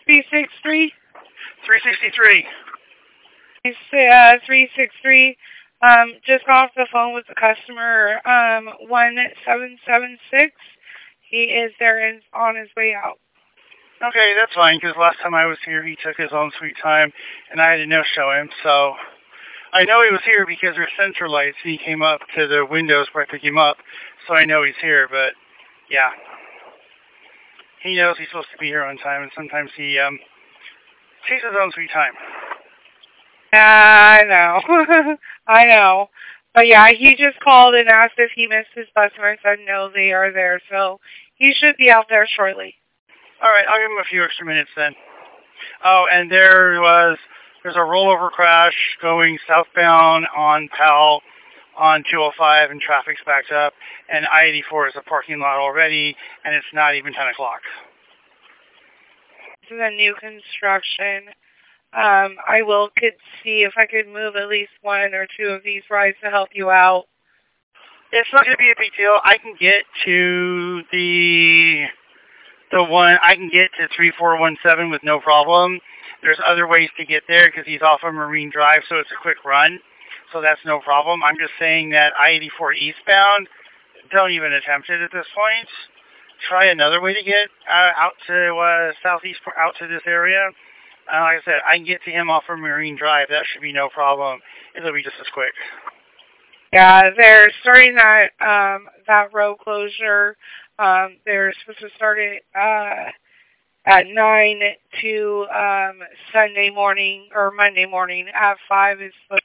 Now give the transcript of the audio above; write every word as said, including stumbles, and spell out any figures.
three six three? three sixty-three. Uh, three six three. Um, just got off the phone with the customer, um, one seven seven six. He is there and on his way out. Okay, that's fine, because last time I was here, he took his own sweet time, and I had to no-show him, so I know he was here because there's sensor lights. He came up to the windows where I picked him up, so I know he's here, but, yeah. He knows he's supposed to be here on time, and sometimes he, um, takes his own sweet time. I know. I know. But yeah, he just called and asked if he missed his bus, and I said no, they are there, so he should be out there shortly. Alright, I'll give him a few extra minutes then. Oh, and there was, there's a rollover crash going southbound on Powell on two oh five, and traffic's backed up, and I eighty-four is a parking lot already, and it's not even ten o'clock. This is a new construction. Um, I will could see if I could move at least one or two of these rides to help you out. It's not going to be a big deal. I can get to the the one. I can get to three four one seven with no problem. There's other ways to get there because he's off of Marine Drive, so it's a quick run. So that's no problem. I'm just saying that I eighty-four eastbound, don't even attempt it at this point. Try another way to get uh, out to uh, southeast, out to this area. Uh, like I said, I can get to him off of Marine Drive. That should be no problem. It'll be just as quick. Yeah, they're starting that um, that road closure. Um, they're supposed to start it uh, at nine to um, Sunday morning or Monday morning at five is supposed